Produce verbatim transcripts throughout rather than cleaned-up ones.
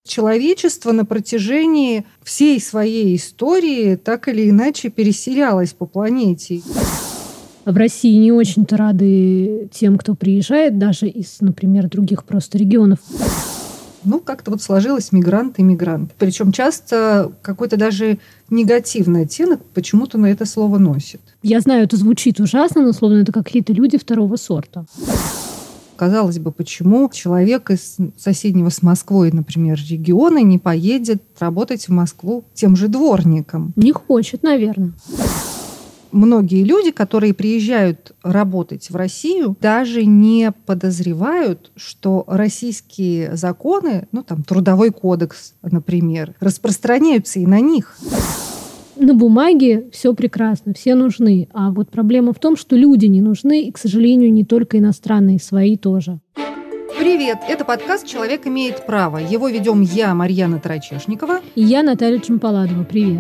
Человечество на протяжении всей своей истории так или иначе переселялось по планете. В России не очень-то рады тем, кто приезжает, даже из, например, других просто регионов. Ну, как-то вот сложилось мигрант и мигрант. Причем часто какой-то даже негативный оттенок почему-то на это слово носит. Я знаю, это звучит ужасно, но словно это какие-то люди второго сорта. Казалось бы, почему человек из соседнего с Москвой, например, региона не поедет работать в Москву тем же дворником? Не хочет, наверное. Многие люди, которые приезжают работать в Россию, даже не подозревают, что российские законы, ну там трудовой кодекс, например, распространяются и на них. На бумаге все прекрасно, все нужны. А вот проблема в том, что люди не нужны, и, к сожалению, не только иностранные, свои тоже. Привет! Это подкаст «Человек имеет право». Его ведем я, Марьяна Тарачешникова. И я, Наталья Чемпаладова. Привет!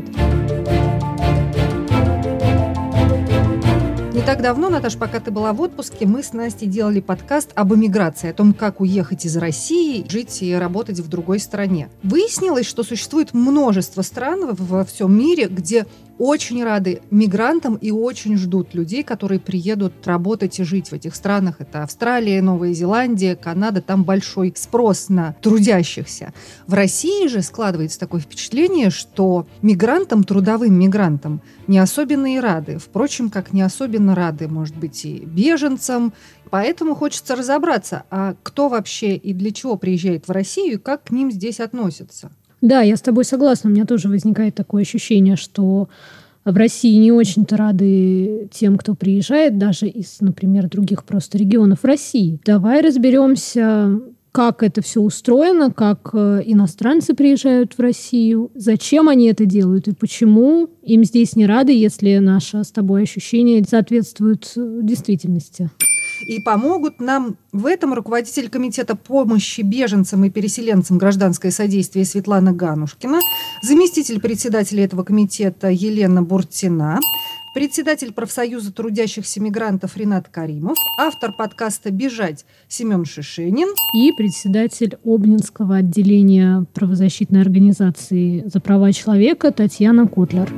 Не так давно, Наташ, пока ты была в отпуске, мы с Настей делали подкаст об эмиграции, о том, как уехать из России, жить и работать в другой стране. Выяснилось, что существует множество стран во всем мире, где очень рады мигрантам и очень ждут людей, которые приедут работать и жить в этих странах. Это Австралия, Новая Зеландия, Канада. Там большой спрос на трудящихся. В России же складывается такое впечатление, что мигрантам, трудовым мигрантам, не особенно и рады. Впрочем, как не особенно рады, может быть, и беженцам. Поэтому хочется разобраться, а кто вообще и для чего приезжает в Россию, и как к ним здесь относятся. Да, я с тобой согласна. У меня тоже возникает такое ощущение, что в России не очень-то рады тем, кто приезжает, даже из, например, других просто регионов России. Давай разберемся, как это все устроено, как иностранцы приезжают в Россию, зачем они это делают и почему им здесь не рады, если наше с тобой ощущение соответствует действительности. И помогут нам в этом руководитель комитета помощи беженцам и переселенцам «Гражданское содействие» Светлана Ганушкина, заместитель председателя этого комитета Елена Буртина, председатель профсоюза трудящихся мигрантов Ринат Каримов, автор подкаста «Бежать» Семен Шишенин и председатель Обнинского отделения правозащитной организации «За права человека» Татьяна Котлер.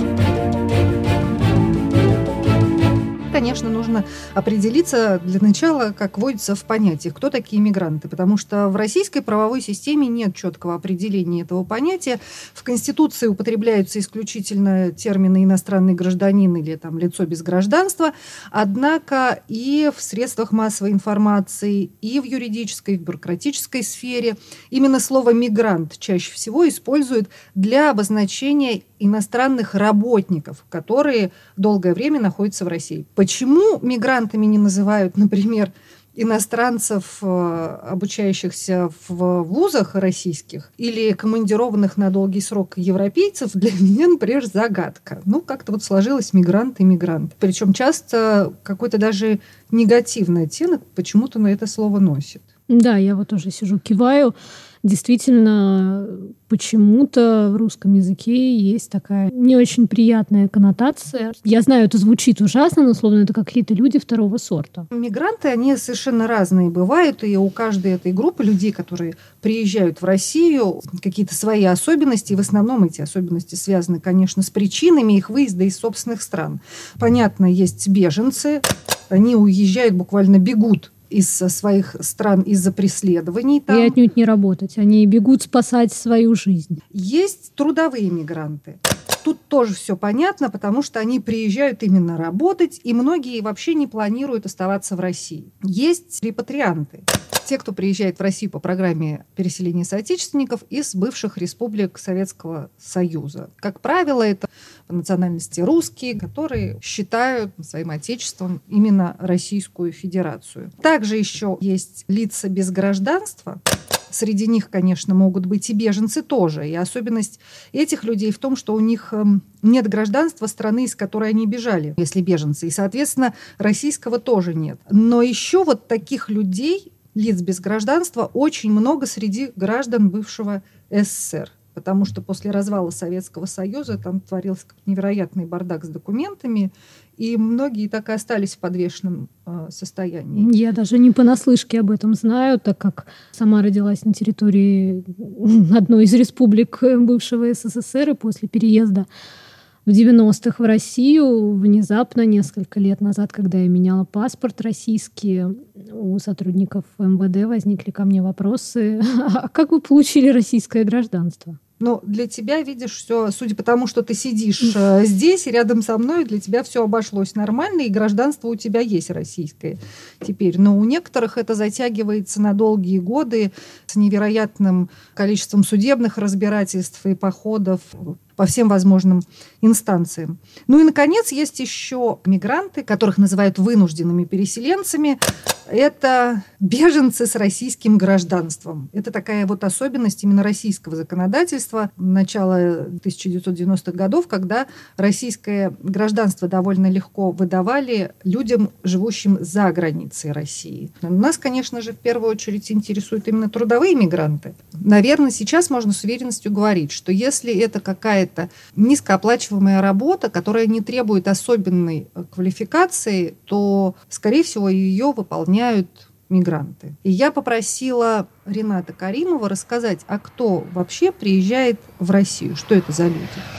Конечно, нужно определиться для начала, как вводится в понятиях, кто такие мигранты, потому что в российской правовой системе нет четкого определения этого понятия. В Конституции употребляются исключительно термины «иностранный гражданин» или там, «лицо без гражданства», однако и в средствах массовой информации, и в юридической, и в бюрократической сфере именно слово «мигрант» чаще всего используют для обозначения иностранных работников, которые долгое время находятся в России. Почему мигрантами не называют, например, иностранцев, обучающихся в вузах российских, или командированных на долгий срок европейцев, для меня, например, загадка. Ну, как-то вот сложилось мигрант и мигрант. Причем часто какой-то даже негативный оттенок почему-то на это слово носит. Да, я вот тоже сижу, киваю. Действительно, почему-то в русском языке есть такая не очень приятная коннотация. Я знаю, это звучит ужасно, но словно это какие-то люди второго сорта. Мигранты, они совершенно разные бывают, и у каждой этой группы людей, которые приезжают в Россию, какие-то свои особенности, и в основном эти особенности связаны, конечно, с причинами их выезда из собственных стран. Понятно, есть беженцы, они уезжают, буквально бегут из своих стран из-за преследований. Там. И отнюдь не работать. Они бегут спасать свою жизнь. Есть трудовые мигранты. Тут тоже все понятно, потому что они приезжают именно работать, и многие вообще не планируют оставаться в России. Есть репатрианты. Те, кто приезжает в Россию по программе переселения соотечественников из бывших республик Советского Союза. Как правило, это по национальности русские, которые считают своим отечеством именно Российскую Федерацию. Также еще есть лица без гражданства. Среди них, конечно, могут быть и беженцы тоже. И особенность этих людей в том, что у них нет гражданства страны, из которой они бежали, если беженцы. И, соответственно, российского тоже нет. Но еще вот таких людей, лиц без гражданства, очень много среди граждан бывшего СССР. потому что после развала Советского Союза там творился невероятный бардак с документами, и многие так и остались в подвешенном э, состоянии. Я даже не понаслышке об этом знаю, так как сама родилась на территории одной из республик бывшего СССР, и после переезда в девяностых в Россию внезапно, несколько лет назад, когда я меняла паспорт российский, у сотрудников эм вэ дэ возникли ко мне вопросы: а как вы получили российское гражданство? Но для тебя, видишь, все, судя по тому, что ты сидишь э, здесь и рядом со мной, для тебя все обошлось нормально, и гражданство у тебя есть российское теперь. Но у некоторых это затягивается на долгие годы с невероятным количеством судебных разбирательств и походов по всем возможным инстанциям. Ну и, наконец, есть еще мигранты, которых называют вынужденными переселенцами. Это беженцы с российским гражданством. Это такая вот особенность именно российского законодательства начала тысяча девятьсот девяностых годов, когда российское гражданство довольно легко выдавали людям, живущим за границей России. Нас, конечно же, в первую очередь интересуют именно трудовые мигранты. Наверное, сейчас можно с уверенностью говорить, что если это какая-то низкооплачиваемая работа, которая не требует особенной квалификации, то, скорее всего, ее выполняют мигранты. И я попросила Рената Каримова рассказать, а кто вообще приезжает в Россию, что это за люди.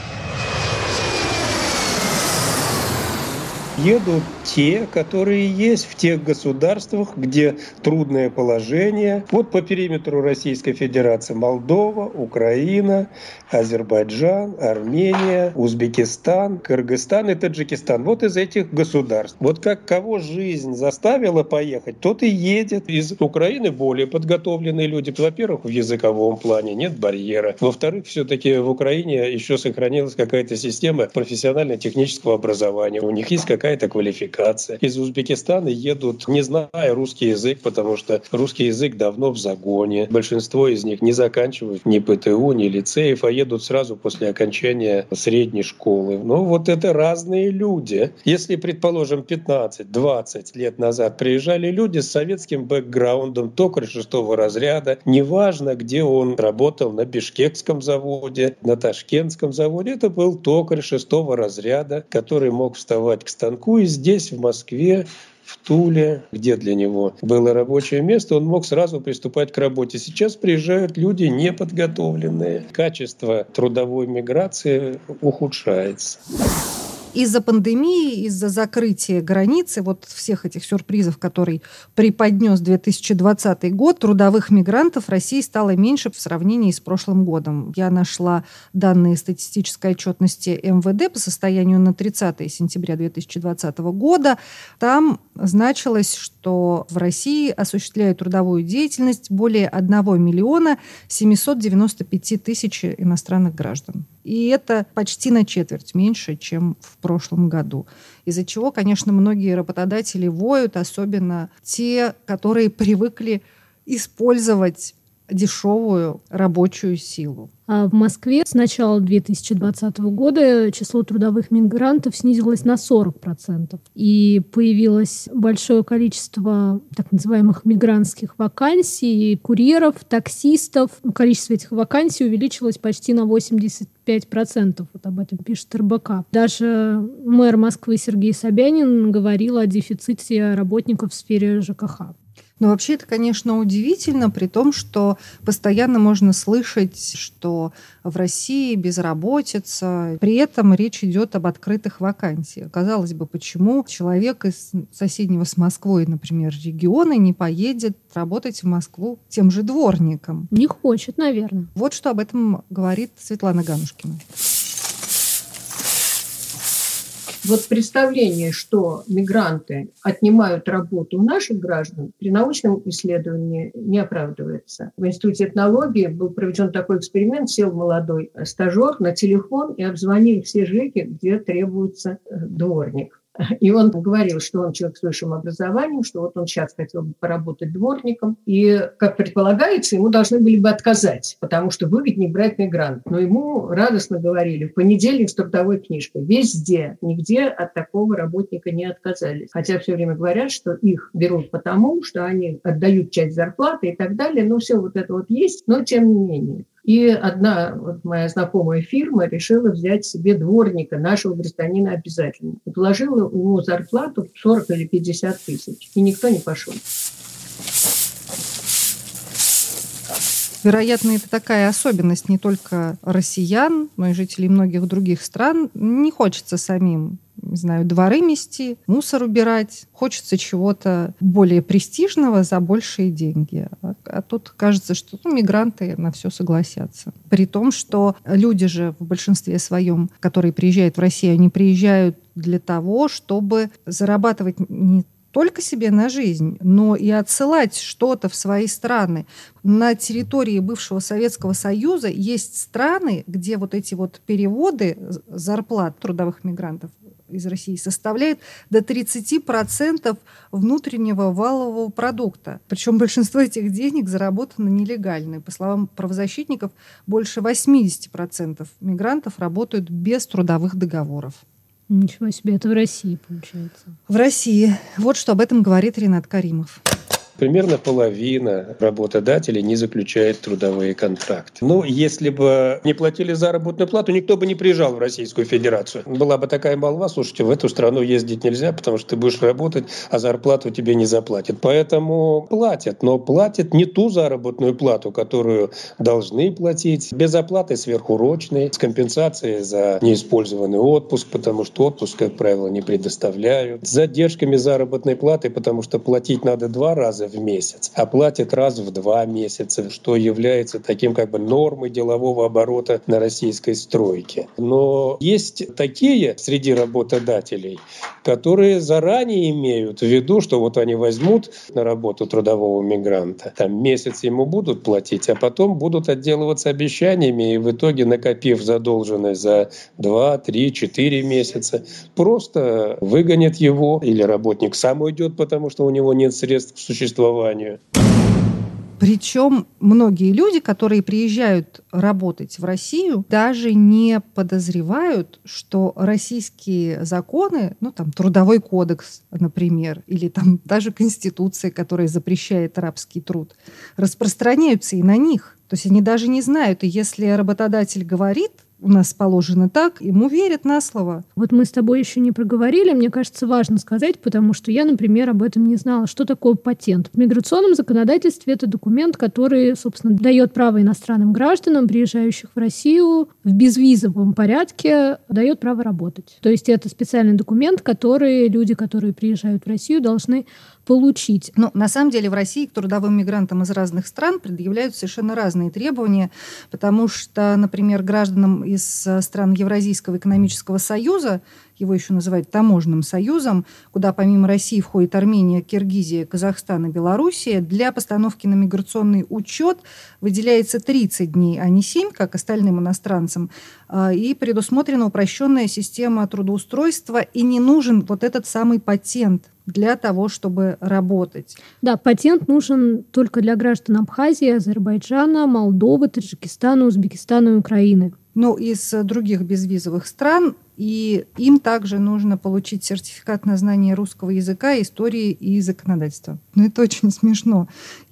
Едут те, которые есть в тех государствах, где трудное положение. Вот по периметру Российской Федерации: Молдова, Украина, Азербайджан, Армения, Узбекистан, Кыргызстан и Таджикистан. Вот из этих государств. Вот как кого жизнь заставила поехать, тот и едет. Из Украины более подготовленные люди. Во-первых, в языковом плане нет барьера. Во-вторых, все-таки в Украине еще сохранилась какая-то система профессионально-технического образования. У них есть какая какая-то квалификация. Из Узбекистана едут, не зная русский язык, потому что русский язык давно в загоне. Большинство из них не заканчивают ни пэ тэ у, ни лицеев, а едут сразу после окончания средней школы. Ну, вот это разные люди. Если, предположим, пятнадцать-двадцать лет назад приезжали люди с советским бэкграундом, токарь шестого разряда, неважно, где он работал, на бишкекском заводе, на ташкентском заводе, это был токарь шестого разряда, который мог вставать к станку и здесь, в Москве, в Туле, где для него было рабочее место, он мог сразу приступать к работе. Сейчас приезжают люди неподготовленные. Качество трудовой миграции ухудшается. Из-за пандемии, из-за закрытия границы, вот всех этих сюрпризов, которые преподнес две тысячи двадцатый год, трудовых мигрантов в России стало меньше в сравнении с прошлым годом. Я нашла данные статистической отчетности эм вэ дэ по состоянию на тридцатое сентября две тысячи двадцатого года. Там значилось, что в России осуществляют трудовую деятельность более одного миллиона семьсот девяносто пять тысяч иностранных граждан. И это почти на четверть меньше, чем в прошлом году. Из-за чего, конечно, многие работодатели воют, особенно те, которые привыкли использовать дешевую рабочую силу. А в Москве с начала две тысячи двадцатого года число трудовых мигрантов снизилось на сорок процентов. И появилось большое количество так называемых мигрантских вакансий, курьеров, таксистов. Количество этих вакансий увеличилось почти на восемьдесят пять процентов. Вот об этом пишет эр бэ ка. Даже мэр Москвы Сергей Собянин говорил о дефиците работников в сфере жэ ка ха. Но вообще это, конечно, удивительно, при том, что постоянно можно слышать, что в России безработица. При этом речь идет об открытых вакансиях. Казалось бы, почему человек из соседнего с Москвой, например, региона не поедет работать в Москву тем же дворником? Не хочет, наверное. Вот что об этом говорит Светлана Ганушкина. Вот представление, что мигранты отнимают работу у наших граждан, при научном исследовании не оправдывается. В Институте этнологии был проведен такой эксперимент. Сел молодой стажер на телефон и обзвонил все ЖЭКи, где требуется дворник. И он говорил, что он человек с высшим образованием, что вот он сейчас хотел бы поработать дворником. И, как предполагается, ему должны были бы отказать, потому что выгоднее брать мигрантов. Но ему радостно говорили: в понедельник с трудовой книжкой. Везде, нигде от такого работника не отказались. Хотя все время говорят, что их берут потому, что они отдают часть зарплаты и так далее. Ну, все вот это вот есть, но тем не менее. И одна вот моя знакомая фирма решила взять себе дворника, нашего гражданина обязательно. И положила ему зарплату в сорок или пятьдесят тысяч. И никто не пошел. Вероятно, это такая особенность не только россиян, но и жителей многих других стран. Не хочется самим, не знаю, дворы мести, мусор убирать. Хочется чего-то более престижного за большие деньги. А, а тут кажется, что ну, мигранты на все согласятся. При том, что люди же в большинстве своем, которые приезжают в Россию, они приезжают для того, чтобы зарабатывать не только себе на жизнь, но и отсылать что-то в свои страны. На территории бывшего Советского Союза есть страны, где вот эти вот переводы зарплат трудовых мигрантов из России составляют до тридцать процентов внутреннего валового продукта. Причем большинство этих денег заработано нелегально. По словам правозащитников, больше восемьдесят процентов мигрантов работают без трудовых договоров. Ничего себе, это в России получается. В России. Вот что об этом говорит Ринат Каримов. Примерно половина работодателей не заключает трудовые контракты. Ну, если бы не платили заработную плату, никто бы не приезжал в Российскую Федерацию. Была бы такая молва: слушайте, в эту страну ездить нельзя, потому что ты будешь работать, а зарплату тебе не заплатят. Поэтому платят, но платят не ту заработную плату, которую должны платить. Без оплаты сверхурочной, с компенсацией за неиспользованный отпуск, потому что отпуск, как правило, не предоставляют. С задержками заработной платы, потому что платить надо два раза в месяц, а платят раз в два месяца, что является таким как бы нормой делового оборота на российской стройке. Но есть такие среди работодателей, которые заранее имеют в виду, что вот они возьмут на работу трудового мигранта, там месяц ему будут платить, а потом будут отделываться обещаниями, и в итоге, накопив задолженность за два, три, четыре месяца, просто выгонят его, или работник сам уйдет, потому что у него нет средств к существованию. Причем многие люди, которые приезжают работать в Россию, даже не подозревают, что российские законы, ну там трудовой кодекс, например, или там даже Конституция, которая запрещает рабский труд, распространяются и на них. То есть они даже не знают, и если работодатель говорит, у нас положено так, ему верят на слово. Вот мы с тобой еще не проговорили, мне кажется, важно сказать, потому что я, например, об этом не знала. Что такое патент? В миграционном законодательстве это документ, который, собственно, дает право иностранным гражданам, приезжающих в Россию, в безвизовом порядке, дает право работать. То есть это специальный документ, который люди, которые приезжают в Россию, должны получить. Ну, на самом деле в России к трудовым мигрантам из разных стран предъявляют совершенно разные требования, потому что, например, гражданам из стран Евразийского экономического союза, его еще называют таможенным союзом, куда помимо России входит Армения, Киргизия, Казахстан и Белоруссия, для постановки на миграционный учет выделяется тридцать дней, а не семь, как остальным иностранцам, и предусмотрена упрощенная система трудоустройства, и не нужен вот этот самый патент для того, чтобы работать. Да, патент нужен только для граждан Абхазии, Азербайджана, Молдовы, Таджикистана, Узбекистана и Украины. Ну, из других безвизовых стран, и им также нужно получить сертификат на знание русского языка, истории и законодательства. Ну, это очень смешно.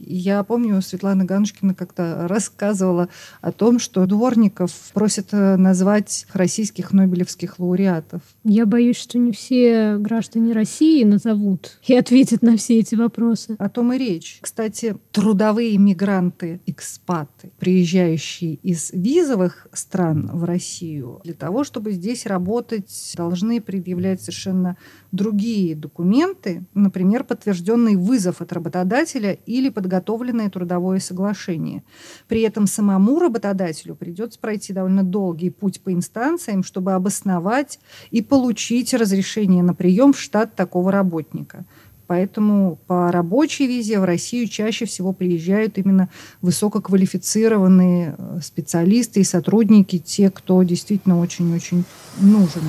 Я помню, Светлана Ганушкина как-то рассказывала о том, что дворников просят назвать российских нобелевских лауреатов. Я боюсь, что не все граждане России назовут и ответят на все эти вопросы. О том и речь. Кстати, трудовые мигранты, экспаты, приезжающие из визовых стран в Россию, для того, чтобы здесь работать, должны предъявлять совершенно другие документы, например, подтвержденный вызов от работодателя или подготовленное трудовое соглашение. При этом самому работодателю придется пройти довольно долгий путь по инстанциям, чтобы обосновать и получить разрешение на прием в штат такого работника. Поэтому по рабочей визе в Россию чаще всего приезжают именно высококвалифицированные специалисты и сотрудники, те, кто действительно очень-очень нужен.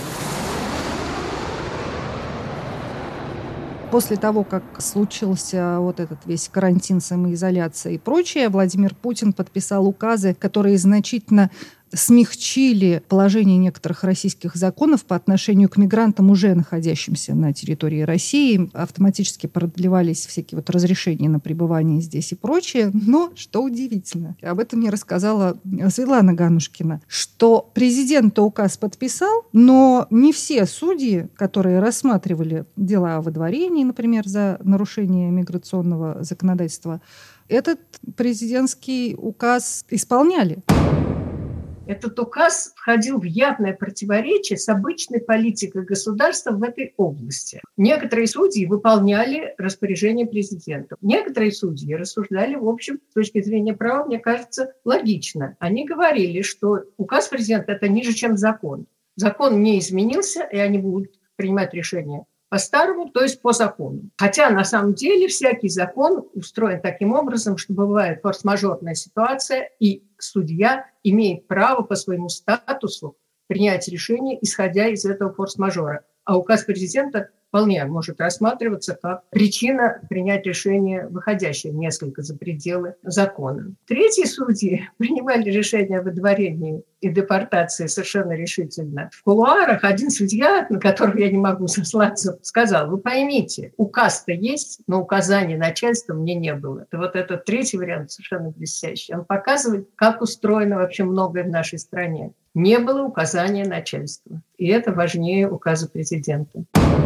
После того, как случился вот этот весь карантин, самоизоляция и прочее, Владимир Путин подписал указы, которые значительно смягчили положение некоторых российских законов по отношению к мигрантам, уже находящимся на территории России. Автоматически продлевались всякие вот разрешения на пребывание здесь и прочее. Но, что удивительно, об этом мне рассказала Светлана Ганушкина, что президент указ подписал, но не все судьи, которые рассматривали дела о выдворении, например, за нарушение миграционного законодательства, этот президентский указ исполняли. Этот указ входил в явное противоречие с обычной политикой государства в этой области. Некоторые судьи выполняли распоряжение президента. Некоторые судьи рассуждали, в общем, с точки зрения права, мне кажется, логично. Они говорили, что указ президента – это ниже, чем закон. Закон не изменился, и они будут принимать решения по-старому, то есть по закону. Хотя на самом деле всякий закон устроен таким образом, что бывает форс-мажорная ситуация, и судья имеет право по своему статусу принять решение, исходя из этого форс-мажора. А указ президента вполне может рассматриваться как причина принять решение, выходящее несколько за пределы закона. Третьи судьи принимали решение о выдворении и депортации совершенно решительно. В кулуарах один судья, на которого я не могу сослаться, сказал: вы поймите, указ-то есть, но указания начальства мне не было. Это вот этот третий вариант совершенно блестящий. Он показывает, как устроено вообще многое в нашей стране. Не было указания начальства. И это важнее указа президента.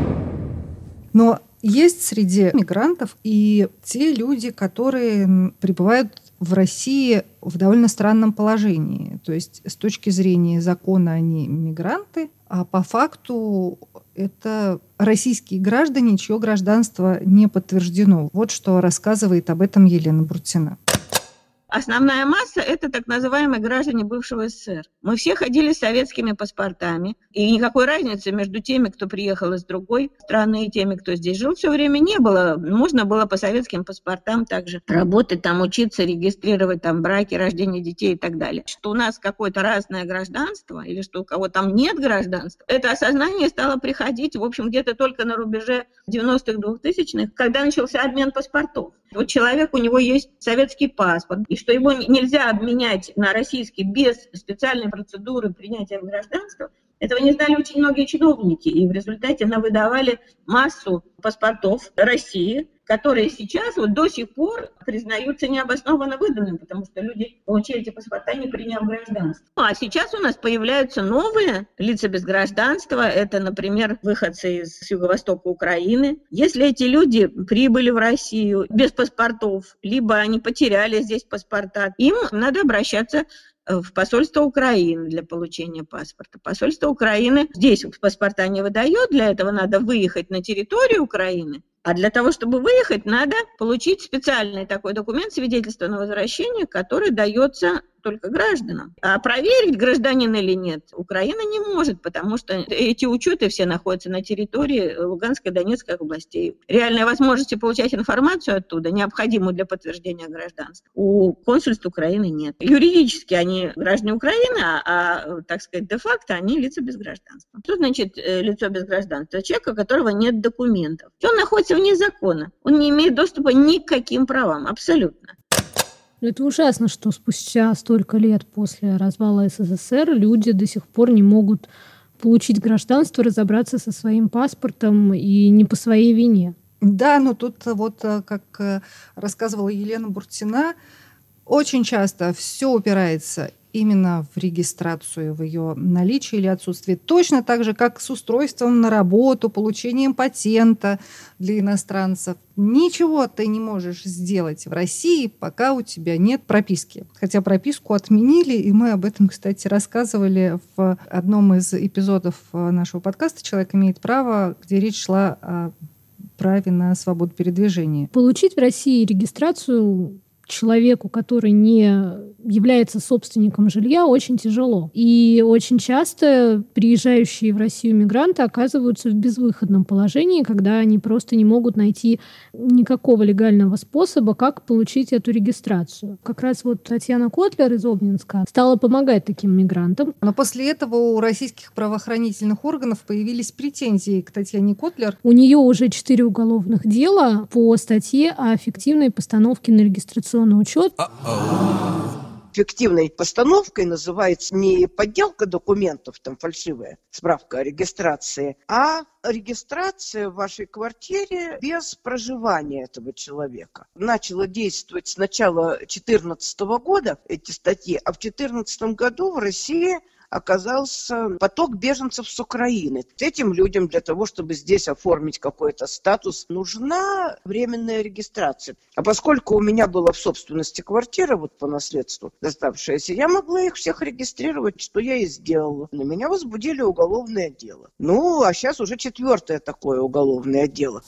Но есть среди мигрантов и те люди, которые пребывают в России в довольно странном положении. То есть с точки зрения закона они мигранты, а по факту это российские граждане, чье гражданство не подтверждено. Вот что рассказывает об этом Елена Буртина. Основная масса – это так называемые граждане бывшего СССР. Мы все ходили с советскими паспортами, и никакой разницы между теми, кто приехал из другой страны, и теми, кто здесь жил, все время не было. Можно было по советским паспортам также работать, там, учиться, регистрировать там браки, рождение детей и так далее. Что у нас какое-то разное гражданство, или что у кого там нет гражданства, это осознание стало приходить, в общем, где-то только на рубеже девяностых, двухтысячных, когда начался обмен паспортов. Вот человек, у него есть советский паспорт, и что его нельзя обменять на российский без специальной процедуры принятия гражданства, этого не знали очень многие чиновники, и в результате навыдавали массу паспортов России, которые сейчас вот до сих пор признаются необоснованно выданными, потому что люди получили эти паспорта, не приняв гражданство. А сейчас у нас появляются новые лица без гражданства. Это, например, выходцы из юго-востока Украины. Если эти люди прибыли в Россию без паспортов, либо они потеряли здесь паспорта, им надо обращаться в посольство Украины для получения паспорта. Посольство Украины здесь паспорта не выдает, для этого надо выехать на территорию Украины. А для того, чтобы выехать, надо получить специальный такой документ, свидетельство на возвращение, который дается только гражданам. А проверить, гражданин или нет, Украина не может, потому что эти учеты все находятся на территории Луганской и Донецкой областей. Реальной возможности получать информацию оттуда, необходимую для подтверждения гражданства, у консульств Украины нет. Юридически они граждане Украины, а, а так сказать, де-факто они лица без гражданства. Что значит лицо без гражданства? Человек, у которого нет документов. Он находится вне закона. Он не имеет доступа ни к каким правам, абсолютно. Это ужасно, что спустя столько лет после развала СССР люди до сих пор не могут получить гражданство, разобраться со своим паспортом и не по своей вине. Да, но тут вот, как рассказывала Елена Буртина, очень часто все упирается именно в регистрацию, в ее наличие или отсутствие. Точно так же, как с устройством на работу, получением патента для иностранцев. Ничего ты не можешь сделать в России, пока у тебя нет прописки. Хотя прописку отменили, и мы об этом, кстати, рассказывали в одном из эпизодов нашего подкаста «Человек имеет право», где речь шла о праве на свободу передвижения. Получить в России регистрацию человеку, который не является собственником жилья, очень тяжело. И очень часто приезжающие в Россию мигранты оказываются в безвыходном положении, когда они просто не могут найти никакого легального способа, как получить эту регистрацию. Как раз вот Татьяна Котлер из Обнинска стала помогать таким мигрантам. Но после этого у российских правоохранительных органов появились претензии к Татьяне Котлер. У нее уже четыре уголовных дела по статье о фиктивной постановке на регистрационный учет. фиктивной постановкой называется не подделка документов, там фальшивая справка о регистрации, а регистрация в вашей квартире без проживания этого человека. Начало действовать с начала две тысячи четырнадцатого года эти статьи, а в две тысячи четырнадцатом году в России оказался поток беженцев с Украины. Этим людям для того, чтобы здесь оформить какой-то статус, нужна временная регистрация. А поскольку у меня была в собственности квартира, вот по наследству доставшаяся, я могла их всех регистрировать, что я и сделала. На меня возбудили уголовное дело. Ну, а сейчас уже четвертое такое уголовное дело.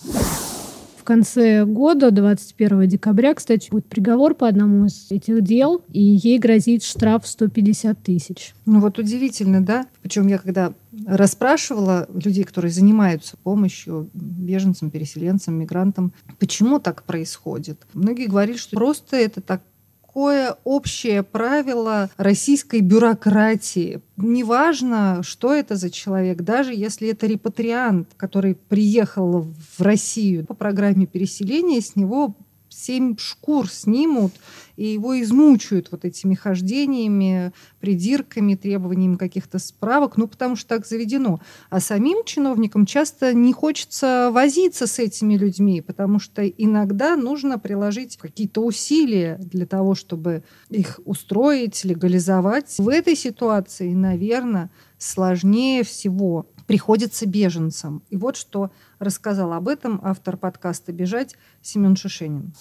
В конце года, двадцать первого декабря, кстати, будет приговор по одному из этих дел, и ей грозит штраф сто пятьдесят тысяч. Ну вот удивительно, да? Причем я когда расспрашивала людей, которые занимаются помощью беженцам, переселенцам, мигрантам, почему так происходит, многие говорили, что просто это так такое общее правило российской бюрократии. Неважно, что это за человек, даже если это репатриант, который приехал в Россию по программе переселения, с него семь шкур снимут и его измучают вот этими хождениями, придирками, требованиями каких-то справок, ну, потому что так заведено. А самим чиновникам часто не хочется возиться с этими людьми, потому что иногда нужно приложить какие-то усилия для того, чтобы их устроить, легализовать. В этой ситуации, наверное, сложнее всего приходится беженцам. И вот что рассказал об этом автор подкаста «Бежать» Семен Шишенин.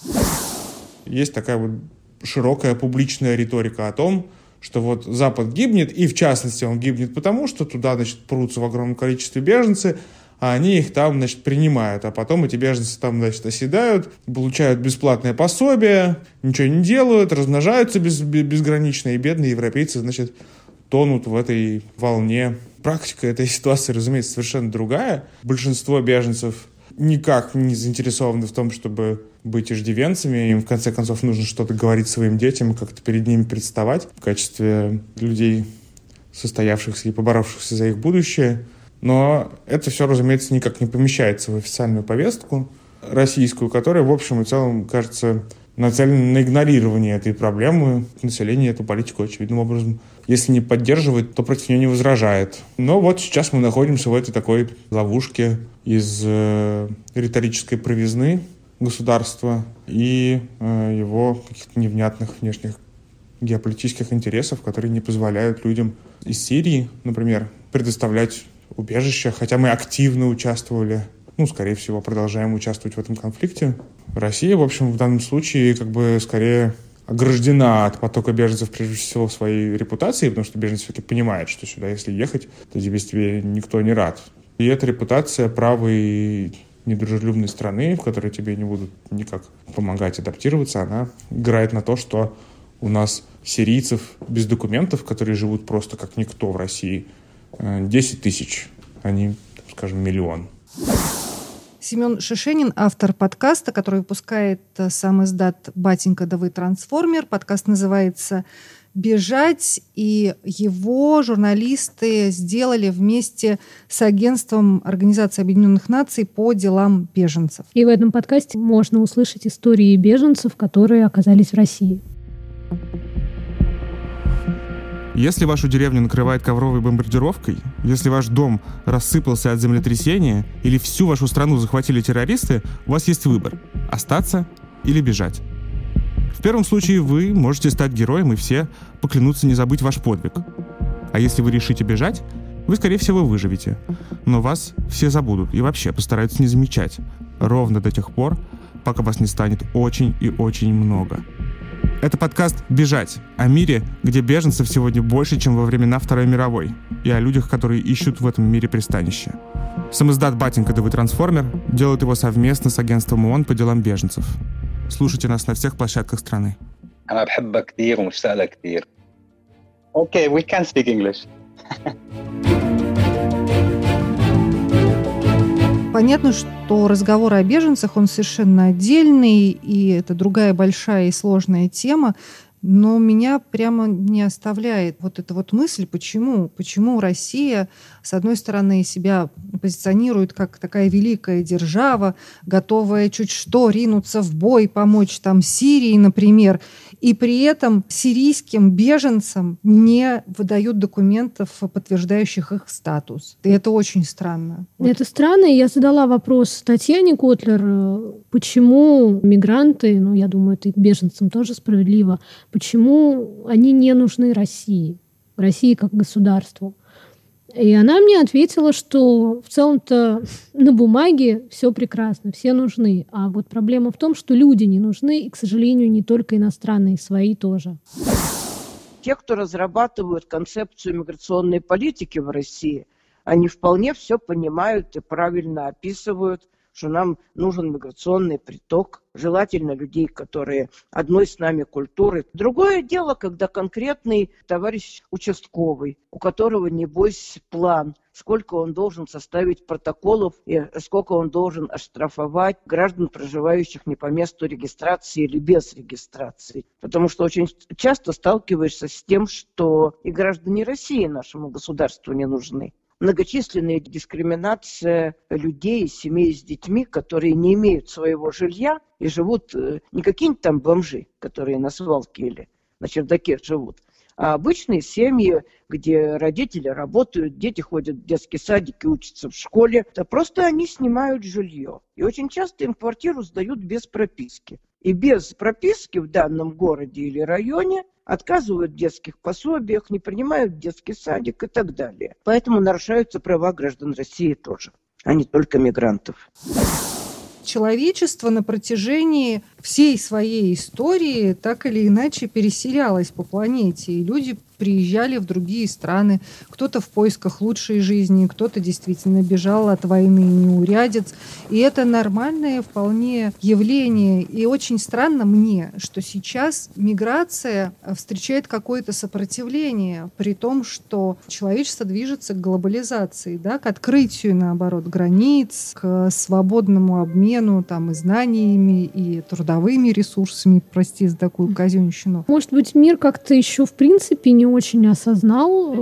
Есть такая вот широкая публичная риторика о том, что вот Запад гибнет, и в частности он гибнет потому, что туда, значит, прутся в огромном количестве беженцы, а они их там, значит, принимают. А потом эти беженцы там, значит, оседают, получают бесплатное пособие, ничего не делают, размножаются без, безгранично, и бедные европейцы, значит, тонут в этой волне. Практика этой ситуации, разумеется, совершенно другая. Большинство беженцев никак не заинтересованы в том, чтобы быть иждивенцами. Им, в конце концов, нужно что-то говорить своим детям, как-то перед ними представать в качестве людей, состоявшихся и поборовшихся за их будущее. Но это все, разумеется, никак не помещается в официальную повестку российскую, которая, в общем и целом, кажется, нацелена на игнорирование этой проблемы. Население эту политику, очевидным образом, если не поддерживает, то против нее не возражает. Но вот сейчас мы находимся в этой такой ловушке из э, риторической провизны государства и э, его каких-то невнятных внешних геополитических интересов, которые не позволяют людям из Сирии, например, предоставлять убежище, хотя мы активно участвовали, ну, скорее всего, продолжаем участвовать в этом конфликте. Россия, в общем, в данном случае как бы скорее ограждена от потока беженцев, прежде всего, своей репутацией, потому что беженцы все-таки понимают, что сюда, если ехать, то здесь тебе никто не рад. И эта репутация правой недружелюбной страны, в которой тебе не будут никак помогать адаптироваться, она играет на то, что у нас сирийцев без документов, которые живут просто как никто в России, десять тысяч, а не, скажем, миллион. Семен Шишенин, автор подкаста, который выпускает сам издат «Батенька, да вы трансформер». Подкаст называется «Бежать», и его журналисты сделали вместе с агентством Организации Объединенных Наций по делам беженцев. И в этом подкасте можно услышать истории беженцев, которые оказались в России. Если вашу деревню накрывает ковровой бомбардировкой, если ваш дом рассыпался от землетрясения или всю вашу страну захватили террористы, у вас есть выбор – остаться или бежать. В первом случае вы можете стать героем и все поклянутся не забыть ваш подвиг. А если вы решите бежать, вы, скорее всего, выживете. Но вас все забудут и вообще постараются не замечать. Ровно до тех пор, пока вас не станет очень и очень много. Это подкаст «Бежать» о мире, где беженцев сегодня больше, чем во времена Второй мировой, и о людях, которые ищут в этом мире пристанище. Самиздат «Батенька, да вы трансформер» делает его совместно с агентством ООН по делам беженцев. Слушайте нас на всех площадках страны. أنا بحبك كثير ومشتاق لك كثير. Okay, we can speak English. Понятно, что разговор о беженцах, он совершенно отдельный, и это другая большая и сложная тема. Но меня прямо не оставляет вот эта вот мысль, почему, почему Россия, с одной стороны, себя позиционирует как такая великая держава, готовая чуть что ринуться в бой, помочь там Сирии, например, и при этом сирийским беженцам не выдают документов, подтверждающих их статус. И это очень странно. Это странно, и я задала вопрос Татьяне Котлер, почему мигранты, ну, я думаю, это и беженцам тоже справедливо, почему они не нужны России, России как государству. И она мне ответила, что в целом-то на бумаге все прекрасно, все нужны. А вот проблема в том, что люди не нужны, и, к сожалению, не только иностранные, свои тоже. Те, кто разрабатывают концепцию миграционной политики в России, они вполне все понимают и правильно описывают, что нам нужен миграционный приток, желательно людей, которые одной с нами культуры. Другое дело, когда конкретный товарищ участковый, у которого, небось, план, сколько он должен составить протоколов и сколько он должен оштрафовать граждан, проживающих не по месту регистрации или без регистрации. Потому что очень часто сталкиваешься с тем, что и граждане России нашему государству не нужны. Многочисленная дискриминация людей, семей с детьми, которые не имеют своего жилья и живут не какие-нибудь там бомжи, которые на свалке или на чердаке живут, а обычные семьи, где родители работают, дети ходят в детский садик и учатся в школе. Это просто они снимают жилье. И очень часто им квартиру сдают без прописки. И без прописки в данном городе или районе отказывают в детских пособиях, не принимают в детский садик и так далее. Поэтому нарушаются права граждан России тоже, а не только мигрантов. Человечество на протяжении всей своей истории так или иначе переселялось по планете, и люди приезжали в другие страны, кто-то в поисках лучшей жизни, кто-то действительно бежал от войны и неурядиц. И это нормальное вполне явление. И очень странно мне, что сейчас миграция встречает какое-то сопротивление, при том, что человечество движется к глобализации, да, к открытию, наоборот, границ, к свободному обмену там, и знаниями, и трудовыми ресурсами, прости за такую казенщину. Может быть, мир как-то еще в принципе не очень осознал,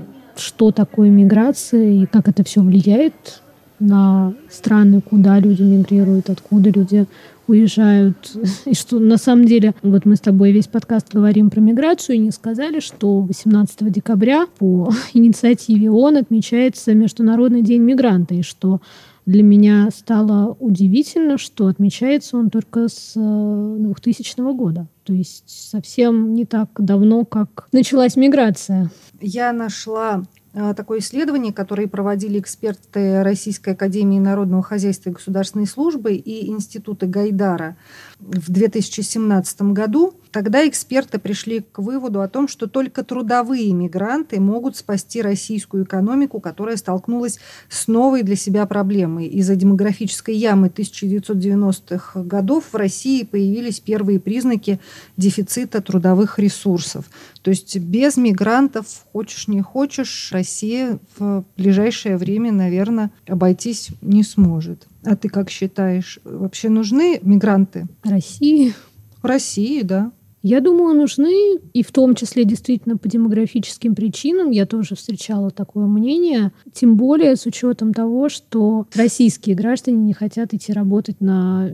что такое миграция и как это все влияет на страны, куда люди мигрируют, откуда люди уезжают. И что на самом деле, вот мы с тобой весь подкаст говорим про миграцию, и не сказали, что восемнадцатого декабря по инициативе ООН отмечается Международный день мигранта, и что для меня стало удивительно, что отмечается он только с двухтысячного года. То есть совсем не так давно, как началась миграция. Я нашла такое исследование, которое проводили эксперты Российской академии народного хозяйства и государственной службы и Института Гайдара в две тысячи семнадцатом году. Тогда эксперты пришли к выводу о том, что только трудовые мигранты могут спасти российскую экономику, которая столкнулась с новой для себя проблемой. Из-за демографической ямы тысяча девятьсот девяностых годов в России появились первые признаки дефицита трудовых ресурсов. То есть без мигрантов, хочешь не хочешь, Россия в ближайшее время, наверное, обойтись не сможет. А ты как считаешь, вообще нужны мигранты? России? В России, да. Я думаю, нужны, и в том числе действительно по демографическим причинам. Я тоже встречала такое мнение. Тем более с учетом того, что российские граждане не хотят идти работать на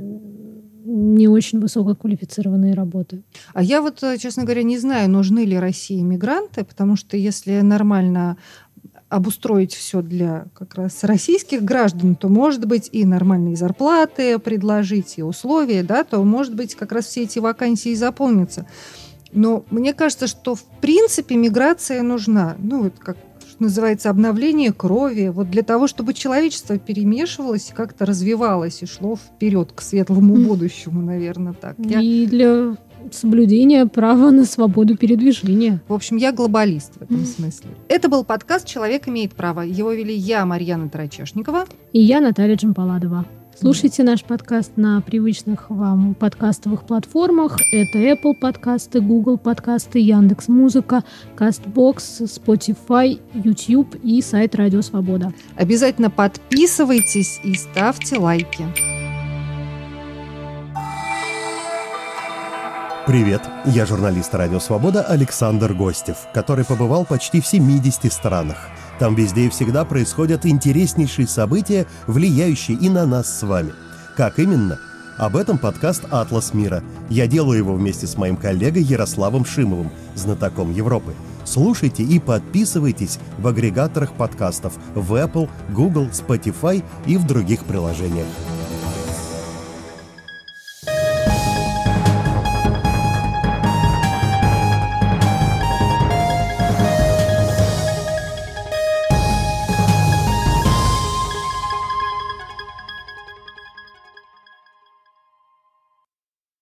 не очень высококвалифицированные работы. А я вот, честно говоря, не знаю, нужны ли России мигранты, потому что если нормально обустроить все для как раз российских граждан, то, может быть, и нормальные зарплаты предложить, и условия, да, то, может быть, как раз все эти вакансии заполнятся. Но мне кажется, что, в принципе, миграция нужна. Ну, вот как называется, обновление крови, вот для того, чтобы человечество перемешивалось, как-то развивалось и шло вперед к светлому mm. будущему, наверное, так. Я... И для соблюдения права на свободу передвижения. В общем, я глобалист в этом mm. смысле. Это был подкаст «Человек имеет право». Его вели я, Марьяна Тарачешникова. И я, Наталья Джампаладова. Слушайте наш подкаст на привычных вам подкастовых платформах. Это Apple подкасты, Google подкасты, Яндекс.Музыка, Castbox, Spotify, YouTube и сайт Радио Свобода. Обязательно подписывайтесь и ставьте лайки. Привет, я журналист «Радио Свобода» Александр Гостев, который побывал почти в семидесяти странах. Там везде и всегда происходят интереснейшие события, влияющие и на нас с вами. Как именно? Об этом подкаст «Атлас мира». Я делаю его вместе с моим коллегой Ярославом Шимовым, знатоком Европы. Слушайте и подписывайтесь в агрегаторах подкастов в Apple, Google, Spotify и в других приложениях.